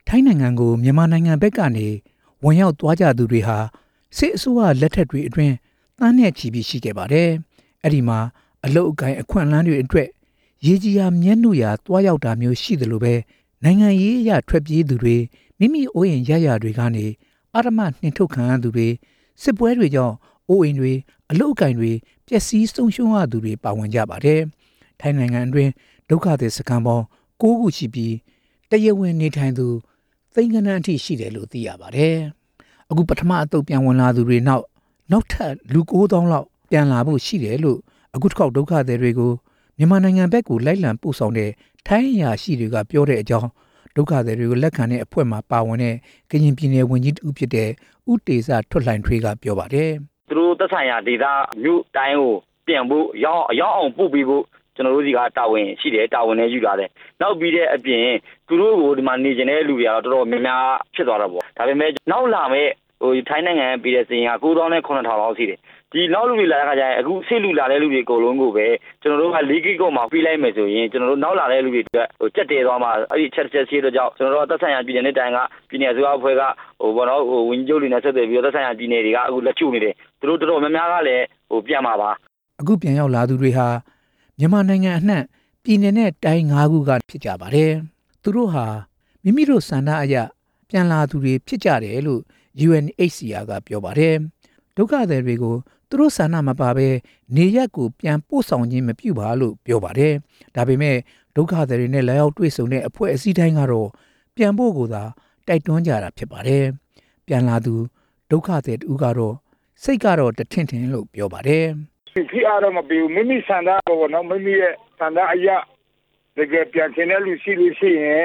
ထိုင်းနိုင်ငံကိုမြန်မာနိုင်ငံဘက်ကနေဝင်ရောက်သွားကြသူတွေဟာစစ်အစိုးရလက်ထက်တွေအတွင်းတန်းနဲ့ချီပြီးရှိခဲ့ပါတယ်။အဲ့ဒီမှာအလုတ်အကိုင်အခွင့်အလမ်းတွေအတွက်ရေကြီးရာမျက်နှာရာသွားရောက်တာမျိုးရှိတယ်လို့ပဲနိုင်ငံရေးအရထွက်ပြေးသူတွေမိမိအိုးအိမ်ရရတွေကနေအာရမနှင်ထုတ်ခံရသူတွေစစ်ပွဲတွေကြောင့်အိုးအိမ်တွေအလုတ်အကိုင်တွေပျက်စီးဆုံးရှုံးရသူတွေပါဝင်ကြပါတယ်။ထိုင်းနိုင်ငံအတွင်းဒုက္ခသည်စခန်းပေါင်း9ခုရှိပြီးတရားဝင်နေထိုင်သူသိန်းဂဏန်းအထိရှိတယ်လို့သိရပါတယ်။အခုပထမအသုတ်ပြန်ဝင်လာသူတွေနောက်ထပ်လူ9000လောက်ပြန်လာဖို့ရှိတယ်လို့အခုတစ်ခေါက်ဒုက္ခသည်တွေကိုမြန်မာနိုင်ငံဘက်ကိုလိုက်လံပို့ဆောင်တဲ့ထိုင်းအရာရှိတွေကပြောတဲ့အကြောင်းဒုက္ခသည်တွေကိုလက်ခံတဲ့အဖွဲ့မှာပါဝင်တဲ့ကရင်ပြည်နယ်ဝန်ကြီးတူဖြစ်တဲ့ဦးတေဇထွတ်လှိုင်ထွေးကပြောပါတယ်။သူတို့သက်ဆိုင်ရာဒေသမြို့တိုင်းကိုပြန်ဖို့ရောက်အောင်ပို့ပြီးဖို့ကျွန်တော်တို့ဒီကတာဝန်ရှိတယ်တာဝန်နဲ့ယူလာတယ်နောက်ပြီးတဲ့အပြင်သူတို့ကိုဒီမှာနေကျင်တဲ့လူတွေကတော့တော်တော်များများဖြစ်သွားတာပေါ့ဒါပေမဲ့နောက်လာမဲ့ထိုင်းနိုင်ငံပြည်တဲ့စီရင်က9,900လောက်ရှိတယ်ဒီနောက်လူတွေလာတဲ့ခါကျရင်အခုစစ်လူလာတဲ့လူတွေအကုန်လုံးကိုပဲကျွန်တော်တို့က၄ဂိတ်ကောမှာပြီးလိုက်မယ်ဆိုရင်ကျွန်တော်တို့နောက်လာတဲ့လူတွေအတွက်ကြက်တဲသွားမှာအဲ့ဒီချက်ရှိတဲ့ကြောင့်ကျွန်တော်တို့သက်ဆိုင်ရာပြည်နယ်နဲ့တိုင်းကပြည်နယ်အစိုးရအဖွဲ့ကဘောနော်ဝန်ကြီးချုပ်တွေနဲ့ဆက်သွယ်ပြီးသက်ဆိုင်ရာပြည်နယ်တွေကအခုလက်ချုပ်နေတယ်သူတို့တော်တော်များများကလည်းပြန်မှာပါအခုပြန်ရောက်လာသူတွေဟာမြန်မာနိုင်ငံအနှံ့ပြည်နယ်နဲ့တိုင်း၅ခုကဖြစ်ကြပါတယ်။သူတို့ဟာမိမိတို့ဆန္ဒအရပြန်လာသူတွေဖြစ်ကြတယ်လို့ UNHCR ကပြောပါတယ်။ဒုက္ခသည်တွေကိုသူတို့ဆန္ဒမပါဘဲနေရက်ကိုပြန်ပို့ဆောင်ခြင်းမပြုပါလို့ပြောပါတယ်။ဒါပေမဲ့ဒုက္ခသည်တွေနဲ့လာရောက်တွေ့ဆုံတဲ့အဖွဲ့အစည်းတိုင်းကတော့ပြန်ဖို့ကိုသာတိုက်တွန်းကြတာဖြစ်ပါတယ်။ပြန်လာသူဒုက္ခသည်တူကတော့စိတ်ကတော့တထင်ထင်လို့ပြောပါတယ်။ဖြစ်အားမပြီးမိမိဆန္ဒပေါ့နော်မိမိရဲ့ဆန္ဒအရတကယ်ပြန်ချင်တဲ့လူရှိလို့ရှိရင်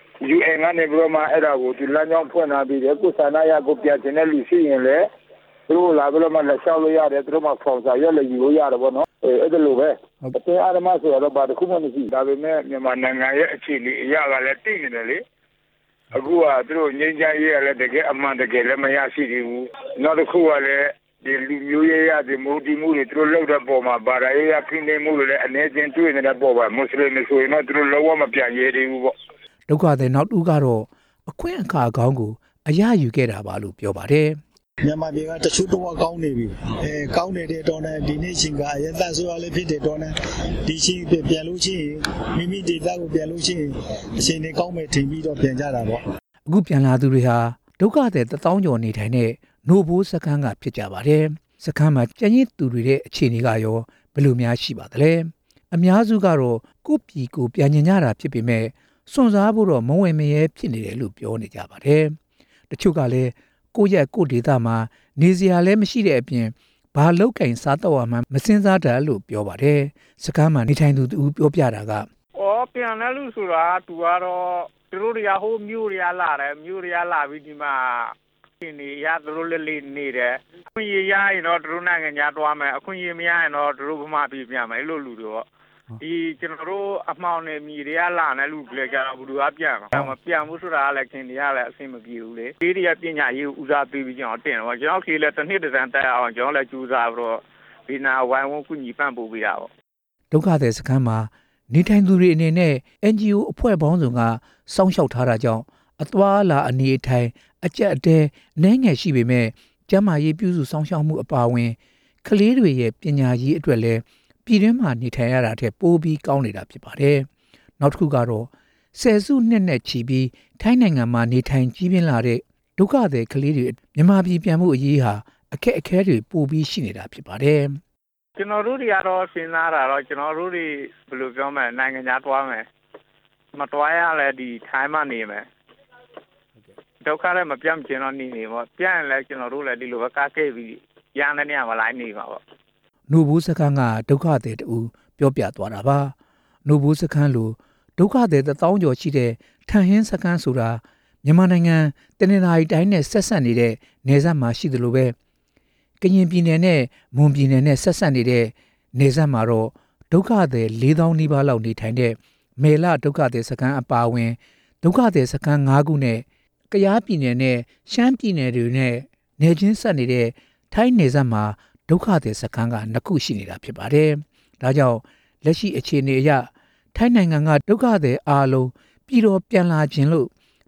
UN ကနေပြီးတော့မှအဲ့ဒါကိုဒီလမ်းကြောင်းဖွင့်ထားပြီးတယ်ကိုဆန္ဒအရကိုပြန်ချင်တဲ့လူရှိရင်လည်းသူတို့လာပြီးတော့မှလက်လျှောက်လို့ရတယ်သူတို့မှဖောင်စာရွက်လည်းယူလို့ရတယ်ပေါ့နော်အဲ့ဒါလိုပဲအတင်းအာရမဆိုတော့ဘာတစ်ခုမှမရှိဒါပေမဲ့မြန်မာနိုင်ငံရဲ့အခြေအနေအရကလည်းတည်နေတယ်လေအခုကသူတို့ငြိမ်းချမ်းရေးကလည်းတကယ်အမှန်တကယ်လည်းမရရှိသေးဘူးနောက်တစ်ခုကလည်းဒီလူမျိုးရေးရဒီမိုဒီမှုတွေသူတို့လောက်တဲ့ပုံမှာဗာရာရေးရခင်းနေမှုတွေလည်းအနေချင်းတွေ့နေတဲ့ပုံပါမွတ်စလင်တွေဆိုရင်တော့သူတို့လောကမပြန်ရဲသေးဘူးပေါ့ဒုက္ခသည်နောက်တူကတော့အခွင့်အခါကောင်းကိုအရယူခဲ့တာပါလို့ပြောပါတယ်မြန်မာပြည်ကတချို့တော့ကောင်းနေပြီကောင်းနေတဲ့တော့ဒီနေ့ချင်းကအရသက်ဆိုရလည်းဖြစ်တဲ့တော့ဒီချင်းပြန်လို့ရှိရင်မိမိဒေသကိုပြန်လို့ရှိရင်အချိန်တွေကောင်းမယ်ထင်ပြီးတော့ပြန်ကြတာပေါ့အခုပြန်လာသူတွေဟာဒုက္ခသည်1000ကျော်နေထိုင်တဲ့နိုဘိုးစခန်းကဖြစ်ကြပါတယ်စခန်းမှာကျန်ရစ်သူတွေရဲ့အခြေအနေကရောဘယ်လိုများရှိပါသလဲအများစုကတော့ကိုယ့်ပြည်ကိုပြန်ညင်ကြတာဖြစ်ပေမဲ့စွန့်စားဖို့တော့မဝင်မရဲဖြစ်နေတယ်လို့ပြောနေကြပါတယ်တချို့ကလည်းကိုယ့်ရဲ့ကိုယ့်ဒေသမှာနေစရာလည်းမရှိတဲ့အပြင်ဘာလောက်ကင်စားတော့မှမစင်စားတတ်လို့ပြောပါတယ်စခန်းမှာနေထိုင်သူတူပြောပြတာကပြန်လဲလို့ဆိုတာသူကတော့သူတို့တွေကဟိုမြို့တွေကလာတယ်မြို့တွေကလာပြီးဒီမှာနေရသူတို့လေးနေတယ်အခွင့်အရေးရရင်တော့သူတို့နိုင်ငံညာသွားမယ်အခွင့်အရေးမရရင်တော့သူတို့ဗမာပြည်ပြန်မယ်အဲ့လိုလူတွေပေါ့ဒီကျွန်တော်တို့အမှောင်နဲ့မြေတွေကလာနေလူတွေကြတော့ဘယ်သူကပြန်မပြန်ဘူးဆိုတာလည်းခင်တွေကလည်းအဆင်မပြေဘူးလေဒီတွေကပညာရေးဦးစားပေးပြီးကျွန်တော်တင်တော့ကျွန်တော်ခေလည်းတစ်နှစ်တစ်စံတက်အောင်ကျွန်တော်လည်းကြိုးစားပြီးတော့ဒီနာဝိုင်းဝန်းကူညီပံ့ပိုးပေးတာပေါ့ဒုက္ခသည်စခန်းမှာနေထိုင်သူတွေအနေနဲ့ NGO အဖွဲ့ပေါင်းစုံကစောင့်ရှောက်ထားတာကြောင့်အသွားလာအနေအထိုင်အကျက်အတဲနှဲငယ်ရှိပေမဲ့ကျန်းမာရေးပြုစုစောင့်ရှောက်မှုအပါအဝင်ကလေးတွေရဲ့ပညာရေးအတွက်လည်းပြည်တွင်းမှာနေထိုင်ရတာထက်ပိုပြီးကောင်းနေတာဖြစ်ပါတယ်။နောက်တစ်ခုကတော့ဆယ်စုနှစ်နဲ့ချီပြီးထိုင်းနိုင်ငံမှာနေထိုင်ကြီးပြင်းလာတဲ့ဒုက္ခသည်ကလေးတွေမြန်မာပြည်ပြန်မှုအရေးဟာအခက်အခဲတွေပိုပြီးရှိနေတာဖြစ်ပါတယ်။ကျွန်တော်တို့တွေကတော့စဉ်းစားတာတော့ကျွန်တော်တို့တွေဘယ်လိုပြောမလဲနိုင်ငံခြားသွားမယ်မတွားရလဲဒီထိုင်းမှာနေမယ်ဒုက္ခလည်းမပြတ်ကျင်တော့နေပေါ့ပြန်ရင်လည်းကျွန်တော်တို့လည်းဒီလိုပဲကားခဲ့ပြီးရန်တဲ့နေရာမှာလိုက်နေပါပေါ့နိုဘူးစခန်းကဒုက္ခသည်တူပြောပြသွားတာပါနိုဘူးစခန်းလိုဒုက္ခသည်1000ကျော်ရှိတဲ့ထန်ဟင်းစခန်းဆိုတာမြန်မာနိုင်ငံတနင်္သာရီတိုင်းနဲ့ဆက်ဆက်နေတဲ့နယ်စပ်မှာရှိသလိုပဲကရင်ပြည်နယ်နဲ့မွန်ပြည်နယ်နဲ့ဆက်ဆက်နေတဲ့နယ်စပ်မှာတော့ဒုက္ခသည်4000နီးပါးလောက်နေထိုင်တဲ့မေလဒုက္ခသည်စခန်းအပါအဝင်ဒုက္ခသည်စခန်း5ခုနဲ့ကယားပြည်နယ်နဲ့ရှမ်းပြည်နယ်တွေနဲ့နယ်ချင်းဆက်နေတဲ့ထိုင်းနယ်စပ်မှာဒုက္ခသည်စခန်းက2ခုရှိနေတာဖြစ်ပါတယ်။ဒါကြောင့်လက်ရှိအခြေအနေအရထိုင်းနိုင်ငံကဒုက္ခသည်အားလုံးပြည်တော်ပြန်လာခြင်းလို့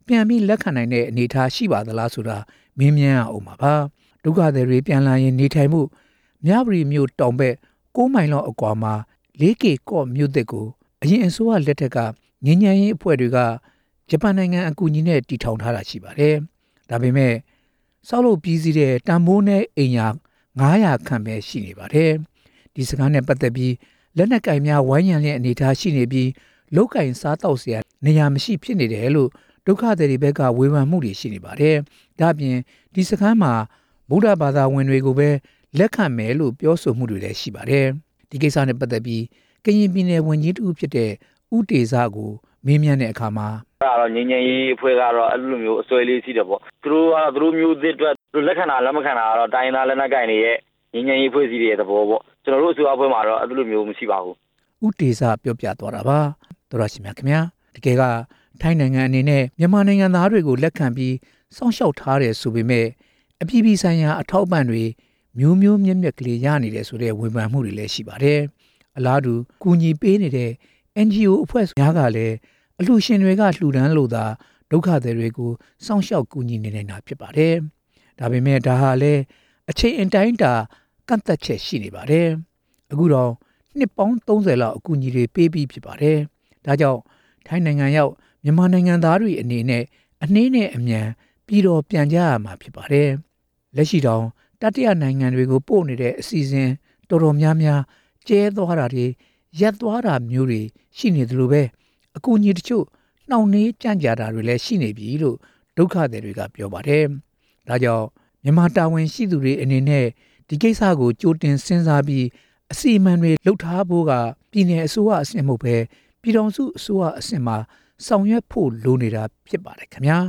ပြန်ပြီးလက်ခံနိုင်တဲ့အနေအထားရှိပါသလားဆိုတာမင်းမြန်အောင်ပါဒုက္ခသည်တွေပြန်လာရင်နေထိုင်မှုမြပရီမြို့တောင်ဘက်6မိုင်လောက်အကွာမှာ 4K ကော့မြို့သစ်ကိုအရင်အစိုးရလက်ထက်ကငញ្ញမ်းရေးအဖွဲ့တွေကဂျပန်နိုင်ငံအကူအညီနဲ့တည်ထောင်ထားတာရှိပါတယ်ဒါပေမဲ့ဆောက်လုပ်ပြီးစီးတဲ့တန်ဖိုးနဲ့အိမ်ယာ900ခန့်ပဲရှိနေပါတယ်ဒီစကားနဲ့ပတ်သက်ပြီးလက်နက်ကင်များဝိုင်းရံတဲ့အနေအထားရှိနေပြီးလုတ်ကင်စားတောက်เสียနေရာမရှိဖြစ်နေတယ်လို့ဒုက္ခသည်တွေဘက်ကဝေဖန်မှုတွေရှိနေပါတယ်ဒါ့ပြင်ဒီစကားမှာဗုဒ္ဓဘာသာဝင်တွေကိုပဲလက်ခံမယ်လို့ပြောဆိုမှုတွေလည်းရှိပါတယ်ဒီကိစ္စနဲ့ပတ်သက်ပြီးကရင်ပြည်နယ်ဝန်ကြီးတူဖြစ်တဲ့ဦးတေဇကိုမေးမြန်းတဲ့အခါမှာအဲ့တော့ငញ្ញရေးအဖွဲ့ကတော့အဲ့လိုမျိုးအစွဲလေးရှိတယ်ပေါ့သူတို့မျိုးသစ်အတွက်သူလက်ခံတာလက်မခံတာကတော့တိုင်းသားလက်နက်ကင်တွေရဲ့ငញ្ញရေးအဖွဲ့အစည်းတွေရဲ့သဘောပေါ့ကျွန်တော်တို့အစိုးရအဖွဲ့မှာတော့အဲ့လိုမျိုးမရှိပါဘူးဦးတေဇပြောပြသွားတာပါတော်ရရှိမြခင်ဗျာတကယ်ကထိုင်းနိုင်ငံအနေနဲ့မြန်မာနိုင်ငံသားတွေကိုလက်ခံပြီးစောင့်ရှောက်ထားတယ်ဆိုပေမဲ့အပြည်ပြည်ဆိုင်ရာအထောက်အပံ့တွေမျိုးမျိုးမြက်မြက်ကလေးရနေတယ်ဆိုတဲ့ဝေဖန်မှုတွေလည်းရှိပါတယ်အလားတူကူညီပေးနေတဲ့ NGO အဖွဲ့များကလည်းအလှူရှင်တွေကလှူဒန်းလို့သာဒုက္ခသည်တွေကိုစောင့်ရှောက်ကူညီနေနေတာဖြစ်ပါတယ်ဒါပေမဲ့ဒါဟာလည်းအချိန်အတိုင်းတာကန့်သက်ချက်ရှိနေပါတယ်အခုတော့နှစ်ပေါင်း30လောက်အကူအညီတွေပေးပြီးဖြစ်ပါတယ်ဒါကြောင့်ထိုင်းနိုင်ငံရောက်မြန်မာနိုင်ငံသားတွေအနေနဲ့အနှေးနဲ့အမြန်ပြည်တော်ပြန်ကြရမှာဖြစ်ပါတယ်လက်ရှိတောင်တတိယနိုင်ငံတွေကိုပို့နေတဲ့အစီအစဉ်တော်တော်များများကျဲသွားတာတွေရပ်သွားတာမျိုးတွေရှိနေသလိုပဲအကူအညီတချို့နှောင့်နှေးကြန့်ကြာတာတွေလည်းရှိနေပြီလို့ဒုက္ခသည်တွေကပြောပါတယ်ဒါကြောင့်မြန်မာတာဝန်ရှိသူတွေအနေနဲ့ဒီကိစ္စကိုကြိုတင်စဉ်းစားပြီးအစီအမံတွေလှုပ်ထားဖို့ကပြည်내အစိုးရအဆင့်မဟုတ်ပဲပြည်ထောင်စုအစိုးရအဆင့်မှာဆောင်ရွက်ဖို့လိုနေတာဖြစ်ပါတယ်ခင်ဗျာ